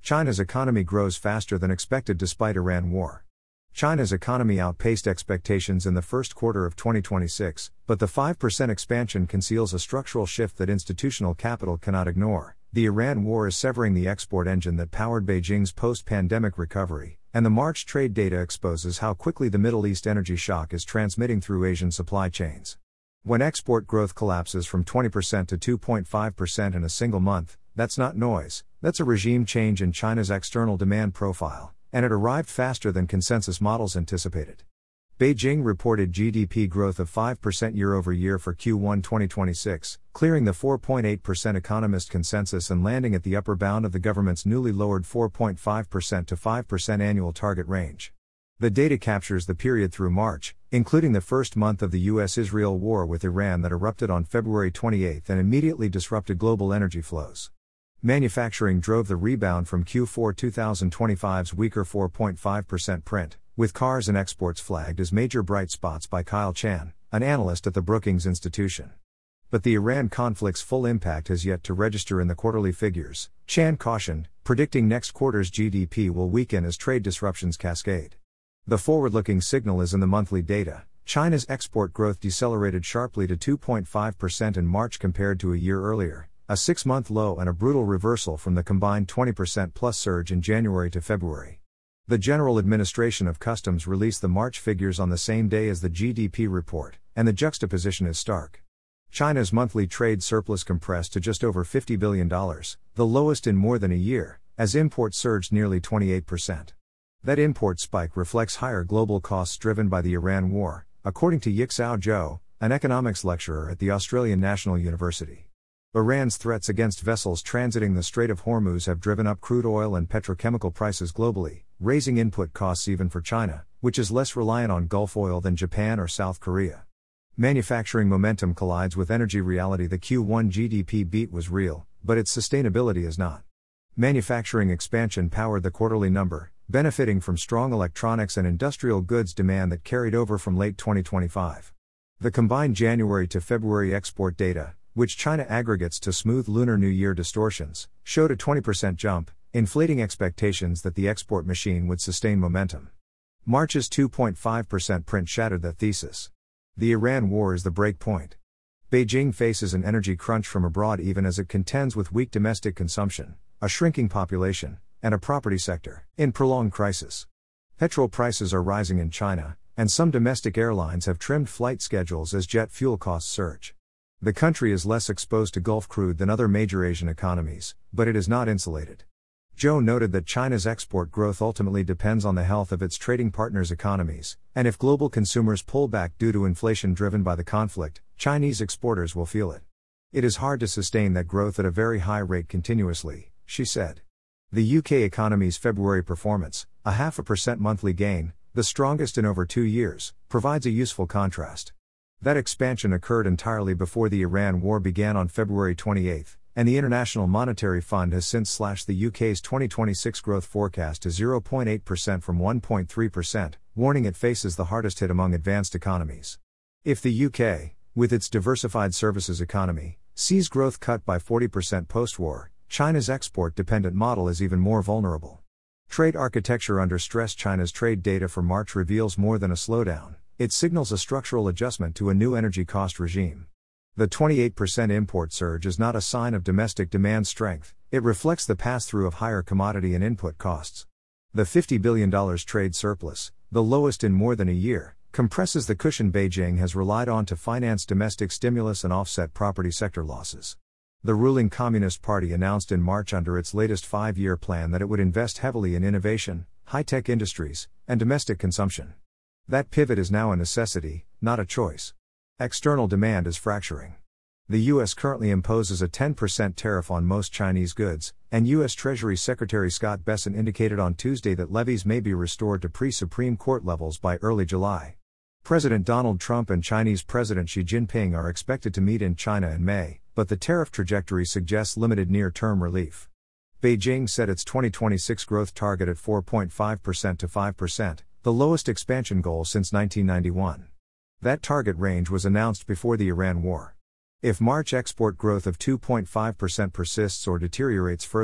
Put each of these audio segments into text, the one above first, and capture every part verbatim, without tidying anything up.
China's economy grows faster than expected despite Iran war. China's economy outpaced expectations in the first quarter of twenty twenty-six, but the five percent expansion conceals a structural shift that institutional capital cannot ignore. The Iran war is severing the export engine that powered Beijing's post-pandemic recovery, and the March trade data exposes how quickly the Middle East energy shock is transmitting through Asian supply chains. When export growth collapses from twenty percent to two point five percent in a single month, that's not noise, that's a regime change in China's external demand profile, and it arrived faster than consensus models anticipated. Beijing reported G D P growth of five percent year-over-year for Q one twenty twenty-six, clearing the four point eight percent economist consensus and landing at the upper bound of the government's newly lowered four point five percent to five percent annual target range. The data captures the period through March, including the first month of the U S Israel war with Iran that erupted on February twenty-eighth and immediately disrupted global energy flows. Manufacturing drove the rebound from Q four twenty twenty-five's weaker four point five percent print, with cars and exports flagged as major bright spots by Kyle Chan, an analyst at the Brookings Institution. But the Iran conflict's full impact has yet to register in the quarterly figures, Chan cautioned, predicting next quarter's G D P will weaken as trade disruptions cascade. The forward-looking signal is in the monthly data. China's export growth decelerated sharply to two point five percent in March compared to a year earlier, a six-month low and a brutal reversal from the combined twenty percent plus surge in January to February. The General Administration of Customs released the March figures on the same day as the G D P report, and the juxtaposition is stark. China's monthly trade surplus compressed to just over fifty billion dollars, the lowest in more than a year, as imports surged nearly twenty-eight percent. That import spike reflects higher global costs driven by the Iran war, according to Yixao Zhou, an economics lecturer at the Australian National University. Iran's threats against vessels transiting the Strait of Hormuz have driven up crude oil and petrochemical prices globally, raising input costs even for China, which is less reliant on Gulf oil than Japan or South Korea. Manufacturing momentum collides with energy reality. The Q one G D P beat was real, but its sustainability is not. Manufacturing expansion powered the quarterly number, benefiting from strong electronics and industrial goods demand that carried over from late twenty twenty-five. The combined January to February export data, which China aggregates to smooth Lunar New Year distortions, showed a twenty percent jump, inflating expectations that the export machine would sustain momentum. March's two point five percent print shattered that thesis. The Iran war is the break point. Beijing faces an energy crunch from abroad even as it contends with weak domestic consumption, a shrinking population, and a property sector in prolonged crisis. Petrol prices are rising in China, and some domestic airlines have trimmed flight schedules as jet fuel costs surge. The country is less exposed to Gulf crude than other major Asian economies, but it is not insulated. Zhou noted that China's export growth ultimately depends on the health of its trading partners' economies, and if global consumers pull back due to inflation driven by the conflict, Chinese exporters will feel it. It is hard to sustain that growth at a very high rate continuously, she said. The U K economy's February performance, a half a percent monthly gain, the strongest in over two years, provides a useful contrast. That expansion occurred entirely before the Iran war began on February twenty-eighth, and the International Monetary Fund has since slashed the U K's twenty twenty-six growth forecast to zero point eight percent from one point three percent, warning it faces the hardest hit among advanced economies. If the U K, with its diversified services economy, sees growth cut by forty percent post-war, China's export-dependent model is even more vulnerable. Trade architecture under stress. China's trade data for March reveals more than a slowdown. It signals a structural adjustment to a new energy cost regime. The twenty-eight percent import surge is not a sign of domestic demand strength, it reflects the pass-through of higher commodity and input costs. The fifty billion dollars trade surplus, the lowest in more than a year, compresses the cushion Beijing has relied on to finance domestic stimulus and offset property sector losses. The ruling Communist Party announced in March under its latest five-year plan that it would invest heavily in innovation, high-tech industries, and domestic consumption. That pivot is now a necessity, not a choice. External demand is fracturing. The U S currently imposes a ten percent tariff on most Chinese goods, and U S Treasury Secretary Scott Bessent indicated on Tuesday that levies may be restored to pre-Supreme Court levels by early July. President Donald Trump and Chinese President Xi Jinping are expected to meet in China in May, but the tariff trajectory suggests limited near-term relief. Beijing set its twenty twenty-six growth target at four point five percent to five percent, the lowest expansion goal since nineteen ninety-one. That target range was announced before the Iran war. If March export growth of two point five percent persists or deteriorates further,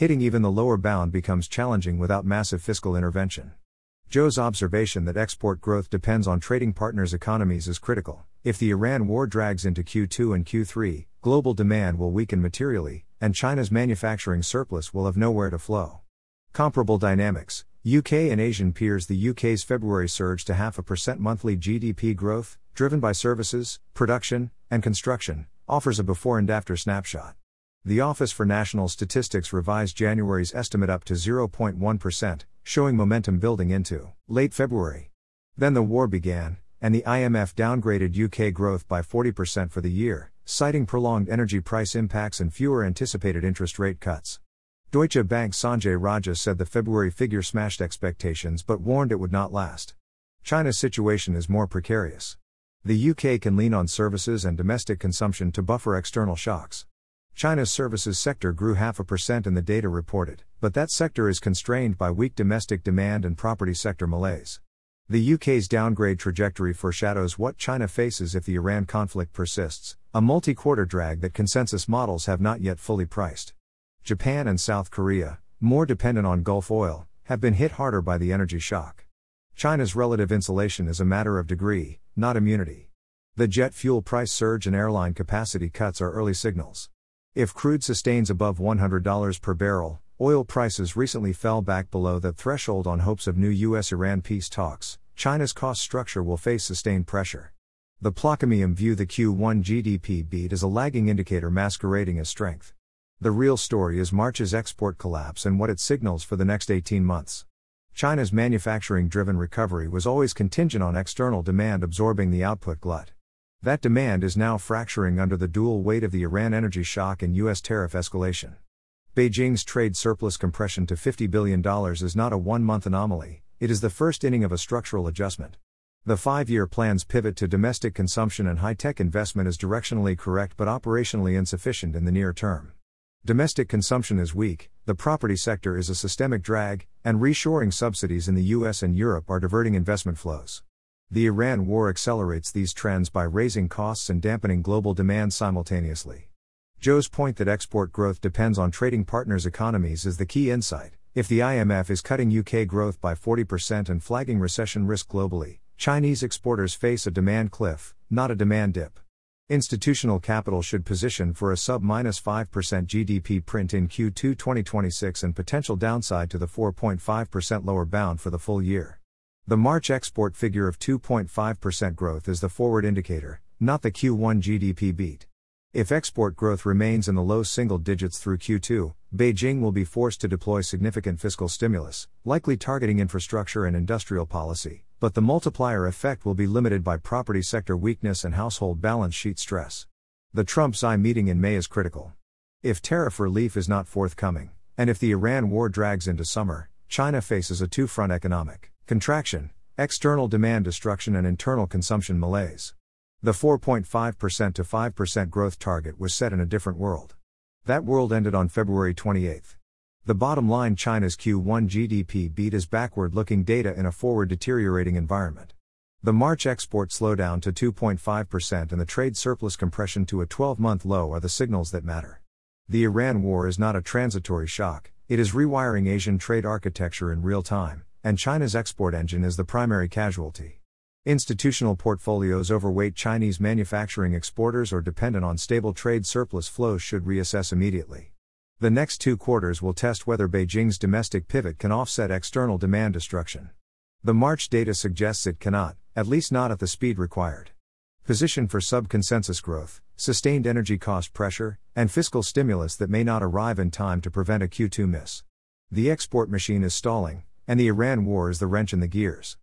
Hitting even the lower bound becomes challenging without massive fiscal intervention. Zhou's observation that export growth depends on trading partners' economies is critical. If the Iran war drags into Q two and Q three, global demand will weaken materially, and China's manufacturing surplus will have nowhere to flow. Comparable dynamics. U K and Asian peers. The U K's February surge to half a percent monthly G D P growth, driven by services, production, and construction, offers a before and after snapshot. The Office for National Statistics revised January's estimate up to zero point one percent, showing momentum building into late February. Then the war began, and the I M F downgraded U K growth by forty percent for the year, citing prolonged energy price impacts and fewer anticipated interest rate cuts. Deutsche Bank's Sanjay Raja said the February figure smashed expectations but warned it would not last. China's situation is more precarious. The U K can lean on services and domestic consumption to buffer external shocks. China's services sector grew half a percent in the data reported, but that sector is constrained by weak domestic demand and property sector malaise. The U K's downgrade trajectory foreshadows what China faces if the Iran conflict persists, a multi-quarter drag that consensus models have not yet fully priced. Japan and South Korea, more dependent on Gulf oil, have been hit harder by the energy shock. China's relative insulation is a matter of degree, not immunity. The jet fuel price surge and airline capacity cuts are early signals. If crude sustains above one hundred dollars per barrel, oil prices recently fell back below that threshold on hopes of new U S Iran peace talks, China's cost structure will face sustained pressure. The Plaquemines view the Q one G D P beat as a lagging indicator masquerading as strength. The real story is March's export collapse and what it signals for the next eighteen months. China's manufacturing-driven recovery was always contingent on external demand absorbing the output glut. That demand is now fracturing under the dual weight of the Iran energy shock and U S tariff escalation. Beijing's trade surplus compression to fifty billion dollars is not a one-month anomaly, it is the first inning of a structural adjustment. The five-year plan's pivot to domestic consumption and high-tech investment is directionally correct but operationally insufficient in the near term. Domestic consumption is weak, the property sector is a systemic drag, and reshoring subsidies in the U S and Europe are diverting investment flows. The Iran war accelerates these trends by raising costs and dampening global demand simultaneously. Zhou's point that export growth depends on trading partners' economies is the key insight. If the I M F is cutting U K growth by forty percent and flagging recession risk globally, Chinese exporters face a demand cliff, not a demand dip. Institutional capital should position for a sub five percent G D P print in Q two twenty twenty-six and potential downside to the four point five percent lower bound for the full year. The March export figure of two point five percent growth is the forward indicator, not the Q one G D P beat. If export growth remains in the low single digits through Q two, Beijing will be forced to deploy significant fiscal stimulus, likely targeting infrastructure and industrial policy, but the multiplier effect will be limited by property sector weakness and household balance sheet stress. The Trump-Xi meeting in May is critical. If tariff relief is not forthcoming, and if the Iran war drags into summer, China faces a two-front economic contraction, external demand destruction and internal consumption malaise. The four point five percent to five percent growth target was set in a different world. That world ended on February twenty-eighth. The bottom line: China's Q one G D P beat is backward-looking data in a forward-deteriorating environment. The March export slowdown to two point five percent and the trade surplus compression to a twelve-month low are the signals that matter. The Iran war is not a transitory shock, it is rewiring Asian trade architecture in real time, and China's export engine is the primary casualty. Institutional portfolios overweight Chinese manufacturing exporters or dependent on stable trade surplus flows should reassess immediately. The next two quarters will test whether Beijing's domestic pivot can offset external demand destruction. The March data suggests it cannot, at least not at the speed required. Position for sub-consensus growth, sustained energy cost pressure, and fiscal stimulus that may not arrive in time to prevent a Q two miss. The export machine is stalling, and the Iran war is the wrench in the gears.